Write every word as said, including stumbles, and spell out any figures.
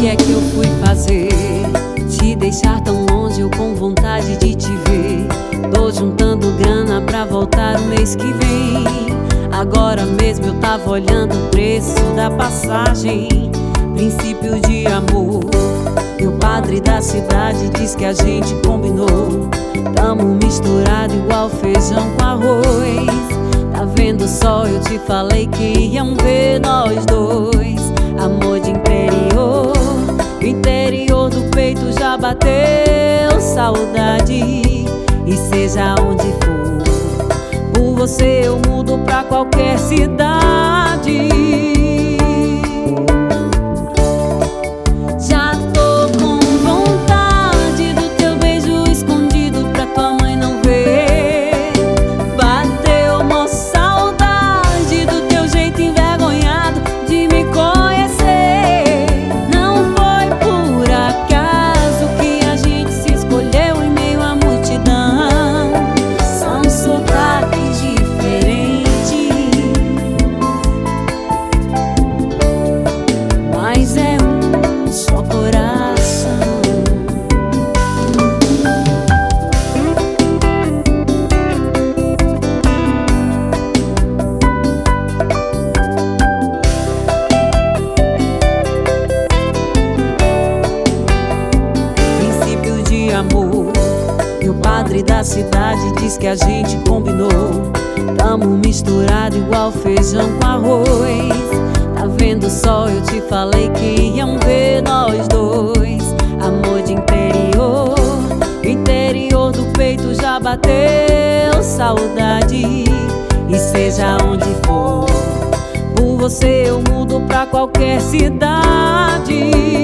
que é que eu fui fazer? Te deixar tão longe, eu com vontade de te ver. Tô juntando grana pra voltar o mês que vem. Agora mesmo eu tava olhando o preço da passagem. Princípio de amor. E o padre da cidade diz que a gente combinou. Tamo misturado igual feijão com arroz. Tá vendo só, eu te falei que iam ver nós dois. Amor de interior, o interior do peito já bateu saudade. E seja onde for, por você eu mudo pra qualquer cidade. Já tô com vontade do teu beijo escondido pra tua mãe não ver. Bateu mó saudade do teu jeito envergonhado de me conhecer. Não foi por acaso que a gente se escolheu em meio à multidão. São sotaques diferentes, mas é um só coração. Princípio de amor. E o padre da cidade diz que a gente combinou. Tamo misturado igual feijão com arroz. Tá vendo só, eu te falei que iam ver nós dois. Amor de interior, o interior do peito já bateu saudade. E seja onde for, por você eu mudo pra qualquer cidade.